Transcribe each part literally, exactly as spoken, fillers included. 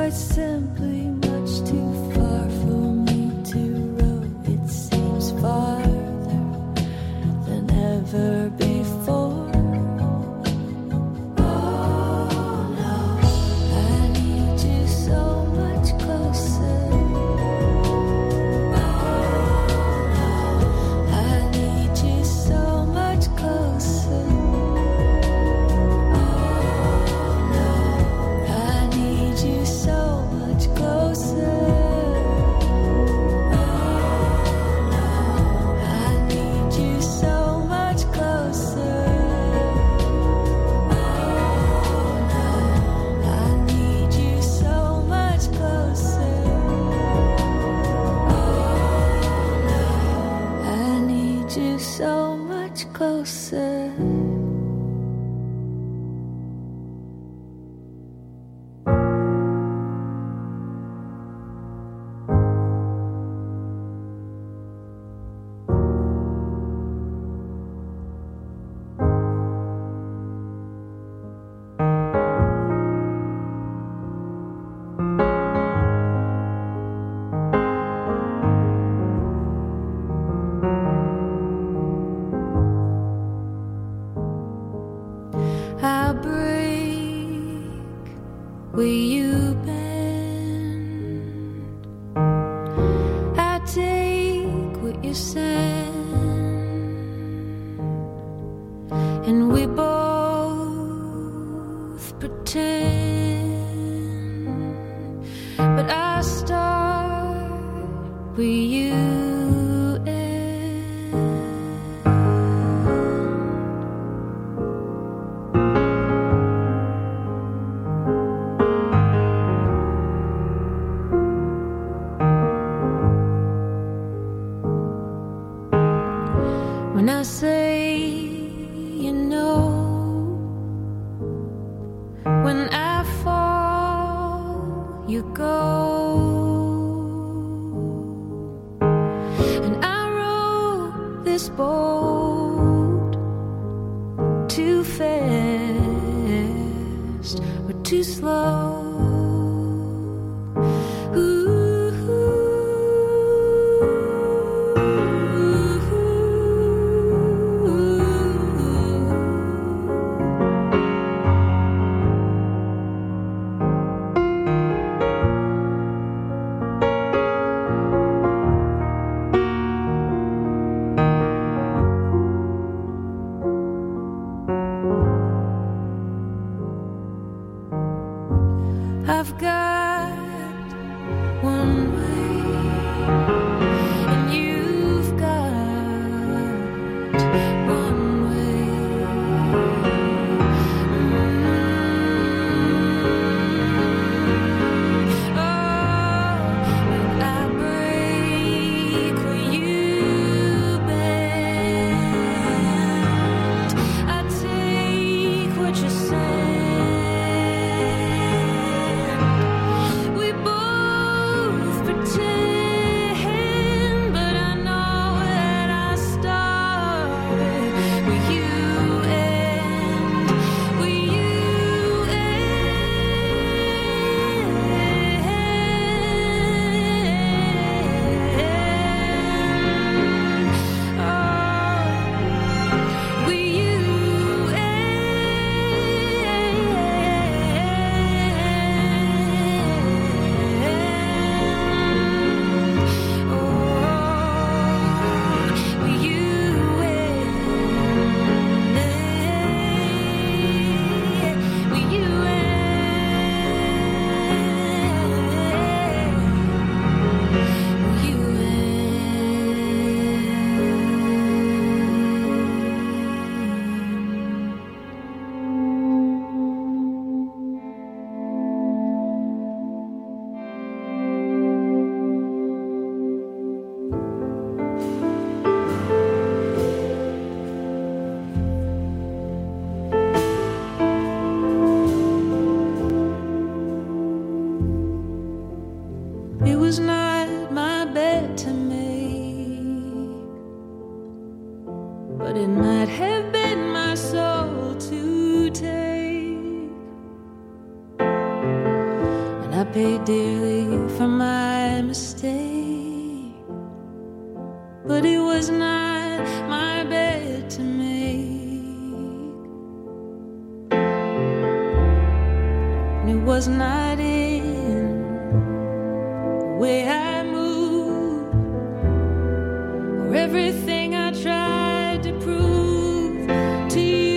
quite simply much too far for me to row. It seems farther than ever before. When I say, you know, when I fall, you go, and I row this boat too fast or too slow. paid dearly for my mistake, but it was not my bed to make, and it was not in the way I moved or everything I tried to prove to you.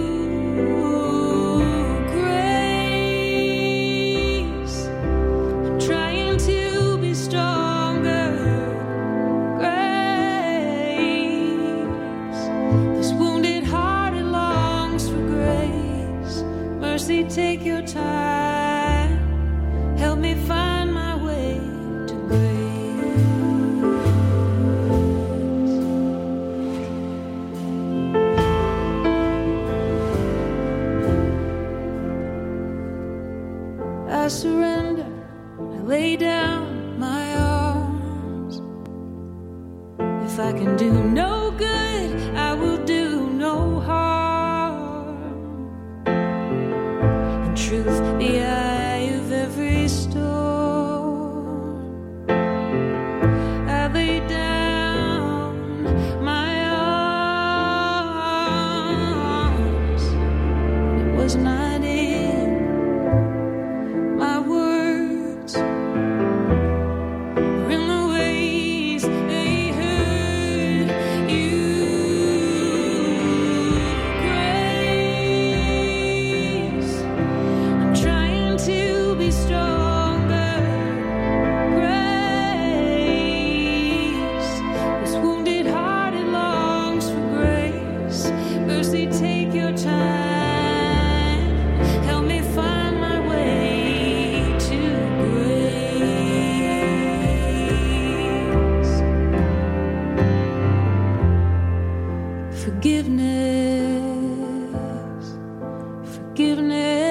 Take your time, help me find my way to grace. I surrender, I lay down my arms. If I can do no good, I will do no harm. Truth, the eye of every storm. I lay down my arms. It was not in my words or in the ways they hurt you. Forgiveness, forgiveness.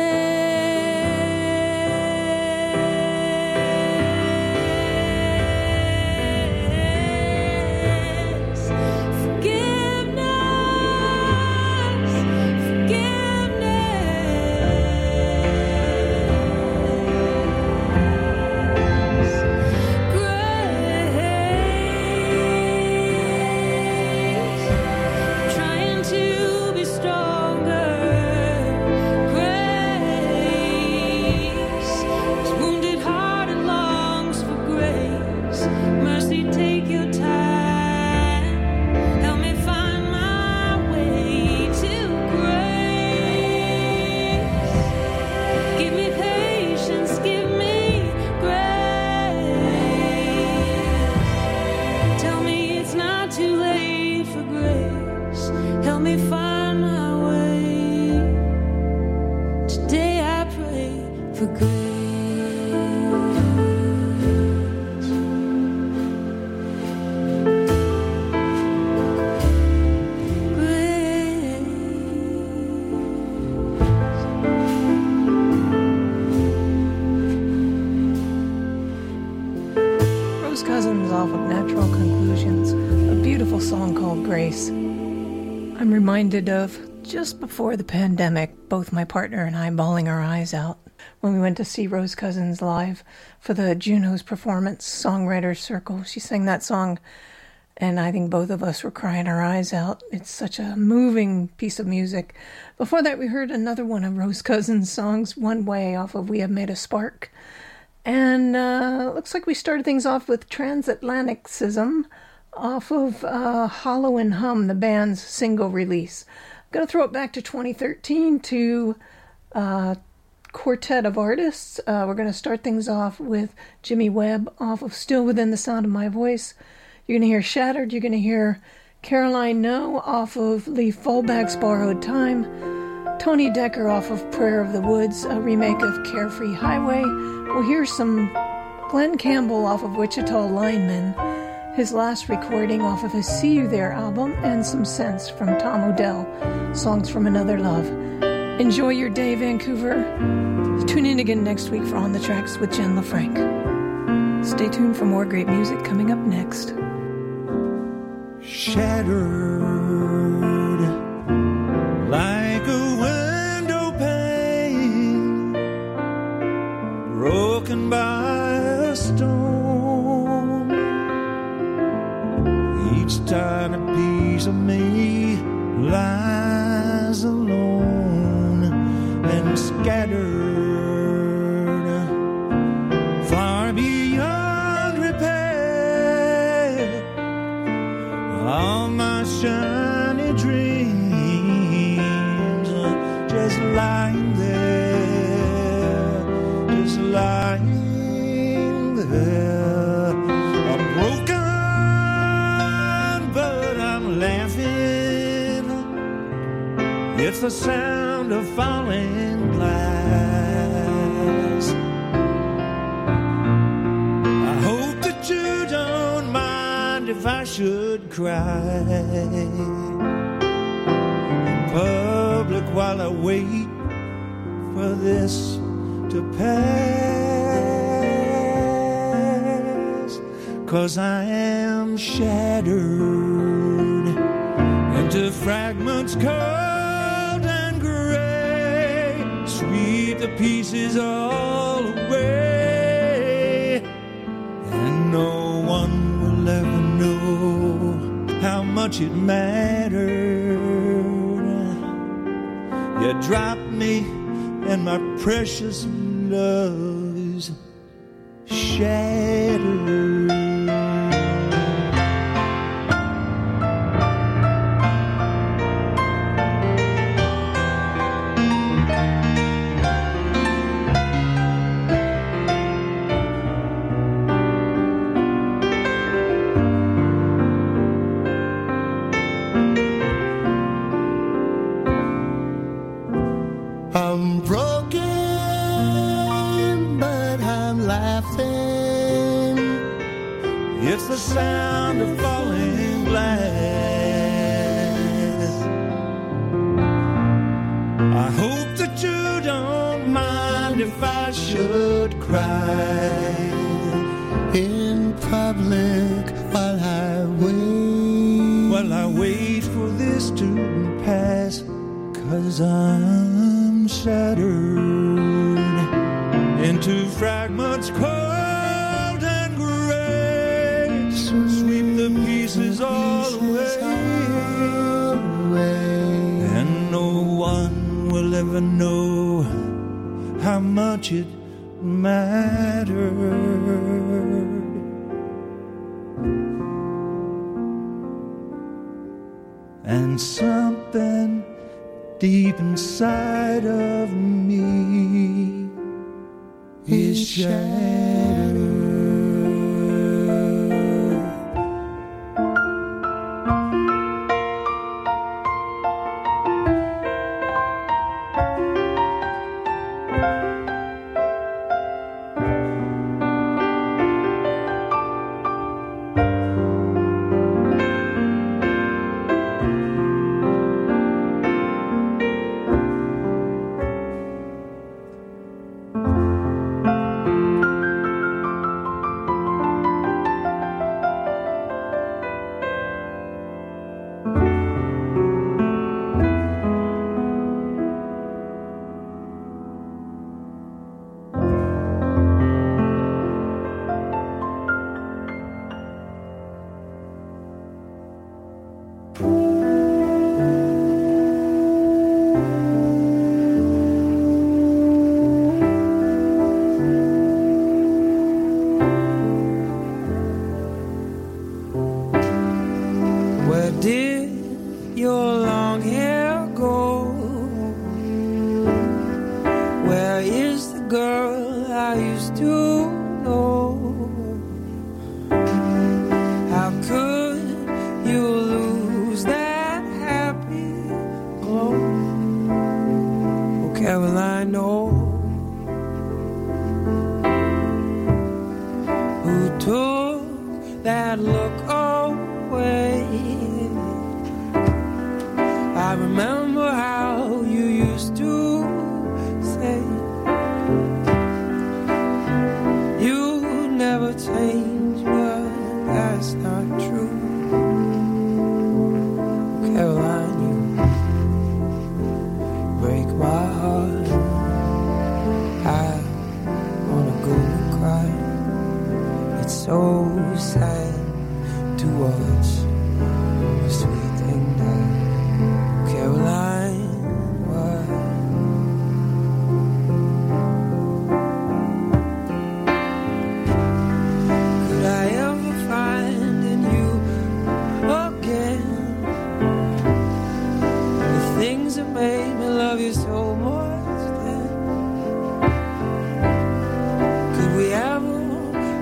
I'm reminded of just before the pandemic, both my partner and I bawling our eyes out when we went to see Rose Cousins live for the Juno's Performance Songwriters Circle. She sang that song, and I think both of us were crying our eyes out. It's such a moving piece of music. Before that, we heard another one of Rose Cousins' songs, One Way, off of We Have Made a Spark. And uh, looks like we started things off with Transatlanticism, off of uh, Hollow and Hum, the band's single release. I'm going to throw it back to twenty thirteen to uh, Quartet of Artists. Uh, we're going to start things off with Jimmy Webb off of Still Within the Sound of My Voice. You're going to hear Shattered. You're going to hear Caroline No off of Lee Fallback's Borrowed Time. Tony Decker off of Prayer of the Woods, a remake of Carefree Highway. We'll hear some Glenn Campbell off of Wichita Lineman, his last recording off of his See You There album, and some Sense from Tom Odell, Songs from Another Love. Enjoy your day, Vancouver. Tune in again next week for On the Tracks with Jen LaFranc. Stay tuned for more great music coming up next. Shattered like a window pane, broken by been scattered far beyond repair. All my shiny dreams are just lying there, just lying there. I'm broken, but I'm laughing. It's the sound of falling glass. I hope that you don't mind if I should cry in public while I wait for this to pass. 'Cause I am shattered into fragments cold and gray. Sweep the pieces all away, and no one will ever know how much it mattered. You dropped me and my precious love is shattered. I'm broken, but I'm laughing. It's the sound of falling glass. I hope that you don't mind if I should cry In public while I wait, while I wait for this to pass. 'Cause I'm shattered into fragments cold and gray. Sweep the pieces all away, and no one will ever know how much it mattered. And something deep inside of me is shattered.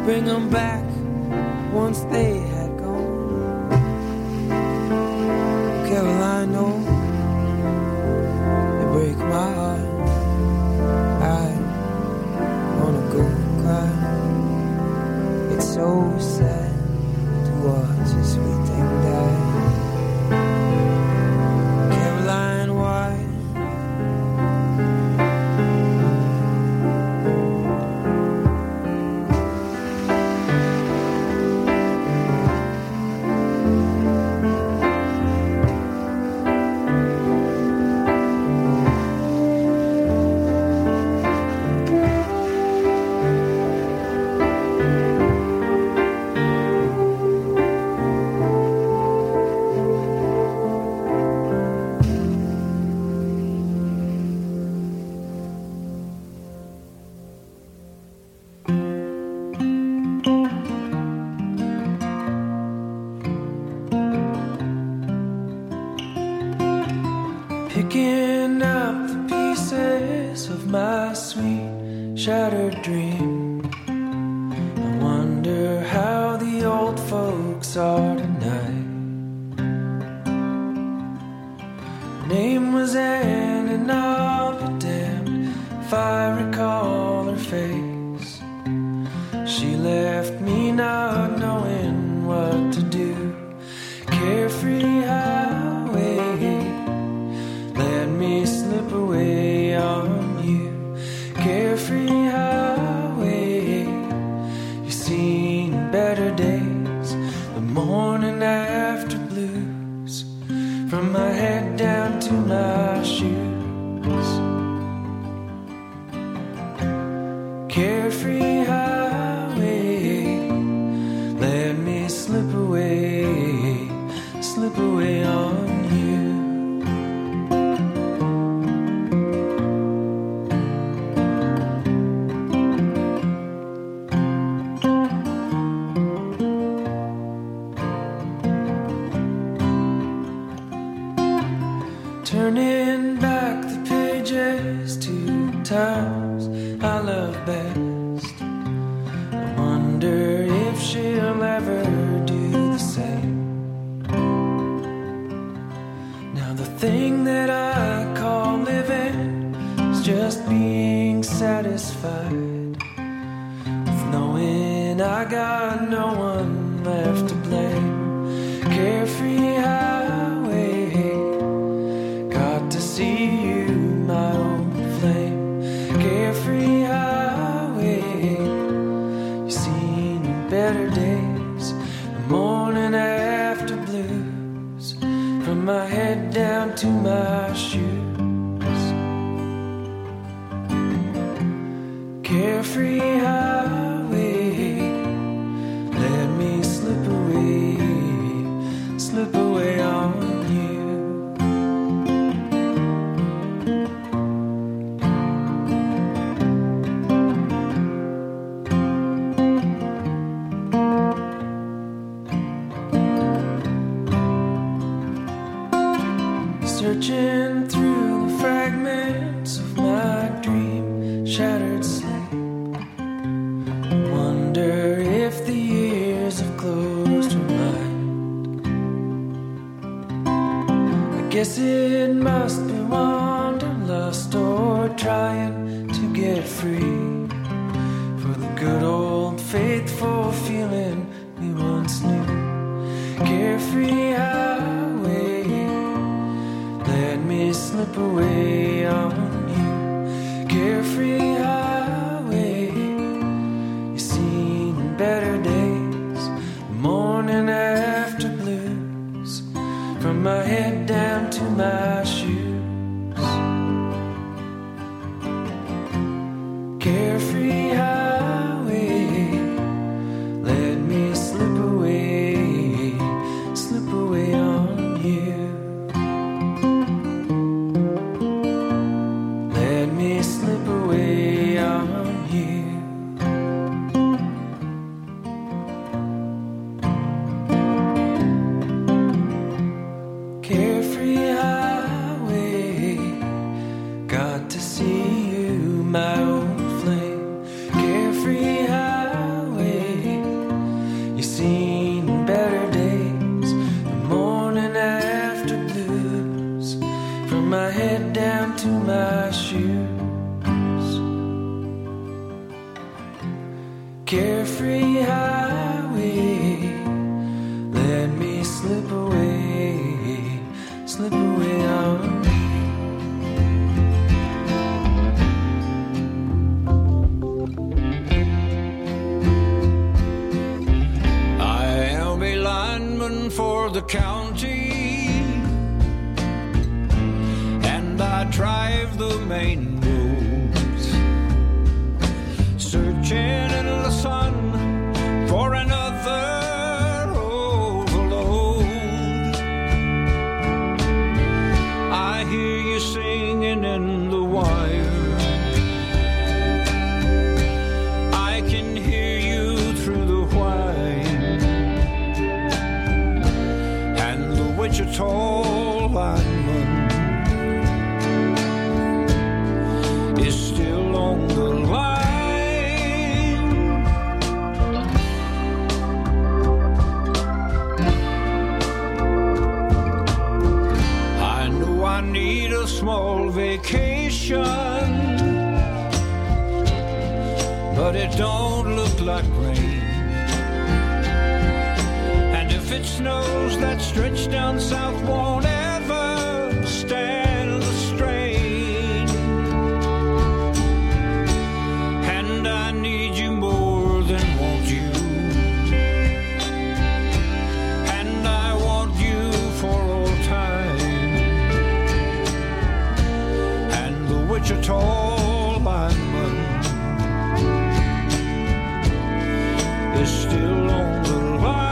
bring them back once they had gone. Caroline, no, they break my heart. I wanna go cry. It's so sad to watch a sweet thing die. Caroline, why? Picking up the pieces of my sweet shattered dream. I wonder how the old folks are tonight. Her name was Anne, and I'll be damned if I recall her face. She left me not knowing what to do. Carefree highway, let me slip away on you. Carefree highway, you've seen better days. The morning after blues, from my head down to my shoes. Carefree highway, let me slip away, slip away on you. Turning back the pages to times I love best. I wonder if she'll ever do the same. Now the thing that I call living is just being satisfied with knowing I got no one left to blame. Carefree highway, see you, my old flame. Carefree highway, you've seen better days. The morning after blues, from my head down to my shoes. Carefree highway, let me slip away, slip away on you. Searching through the fragments of my dream shattered sleep. I wonder if the years have closed her mind. I guess it must be wanderlust or trying to get free for the good old faithful feeling we once knew. Carefree highway, let me slip away on you. Carefree highway, you've seen better days. Morning after blues, from my head down to my shoes. Carefree highway, let me slip away, slip away on you. Slip away on you. Carefree highway, got to see you, my old flame. Carefree highway, carefree highway. Let me slip away, slip away on. I am a lineman for the county, and I drive the main roads, searching in the sun for another overload. I hear you singing in the wire, I can hear you through the whine, and the Wichita lineman is still on the line. I know I need a small vacation, but it don't look like rain. And if it snows, that stretch down south won't ever stand the strain. And I need you more than want you, and I want you for all time. And the Wichita lineman is still on the line.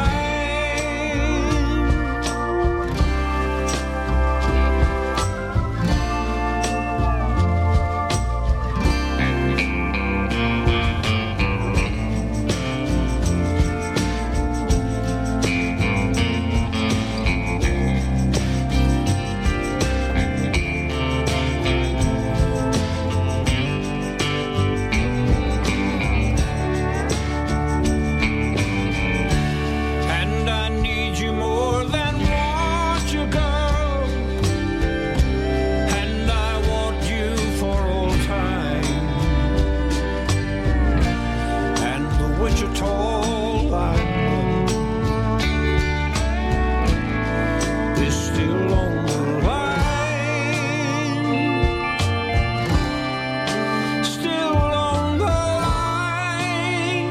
And I need you more than want you, girl, and I want you for all time. And the Wichita lineman is still on the line, still on the line.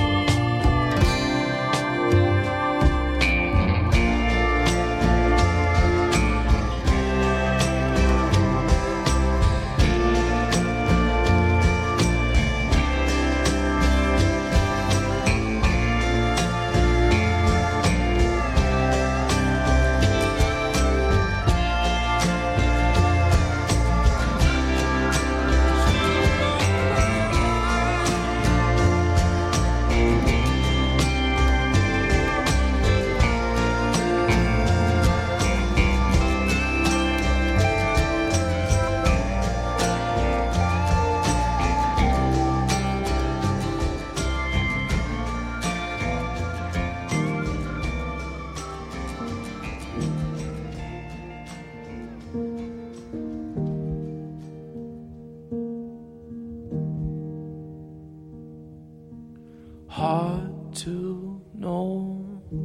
Hard to know.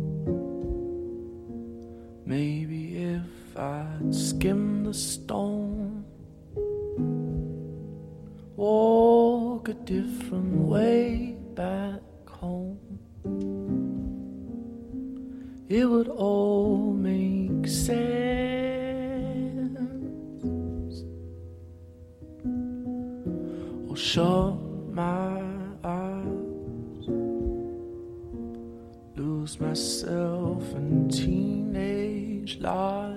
Maybe if I'd skim the stone, walk a different way back home, it would all make sense. Or shut my eyes, lose myself in teenage lies.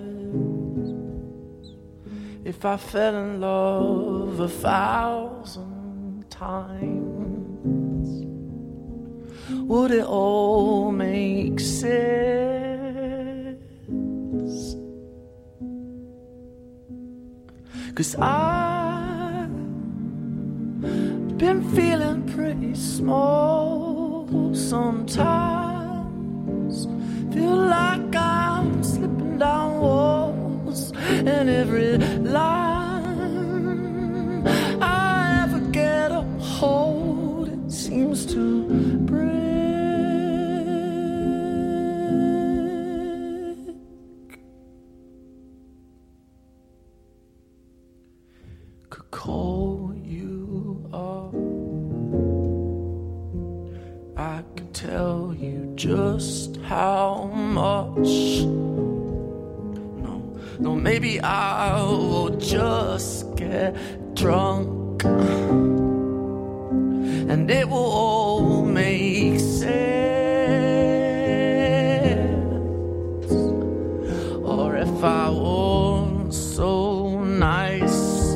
If I fell in love a thousand times, would it all make sense? 'Cause I've been feeling pretty small sometimes. Feel like I'm slipping down walls, and every line I ever get a hold, it seems to tell you just how much. No, no, maybe I will just get drunk and it will all make sense. Or if I was so nice,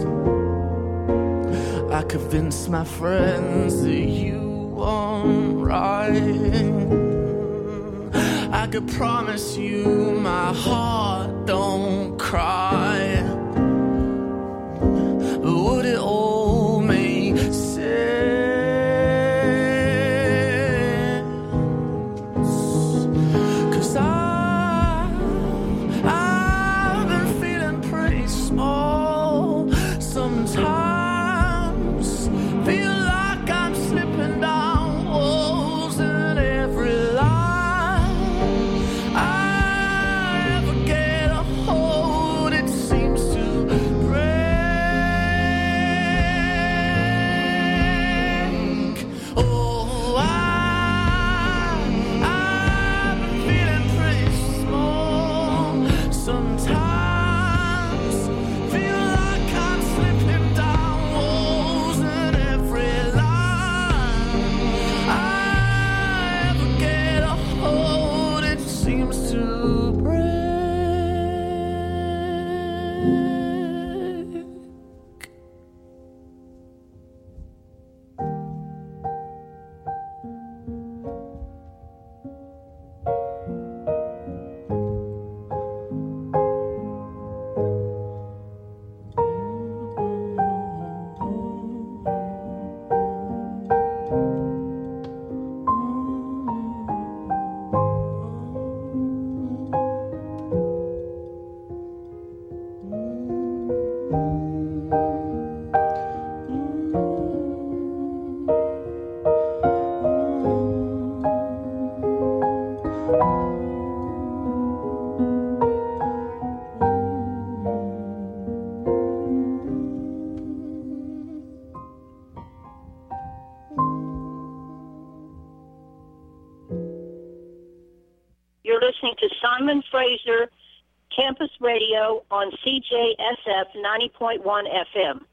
I convince my friends that you weren't right. I could promise you my heart don't cry. But would it all make sense? 'Cause I, I've been feeling pretty small sometimes. Feel like I'm slipping down walls, and every line I ever get a hold, it seems to break. Oh, I, I've been feeling pretty small sometimes. Feel like I'm slipping down walls, and every line I ever get a hold, it seems to break. You're listening to Simon Fraser Campus Radio on C J S F ninety point one F M.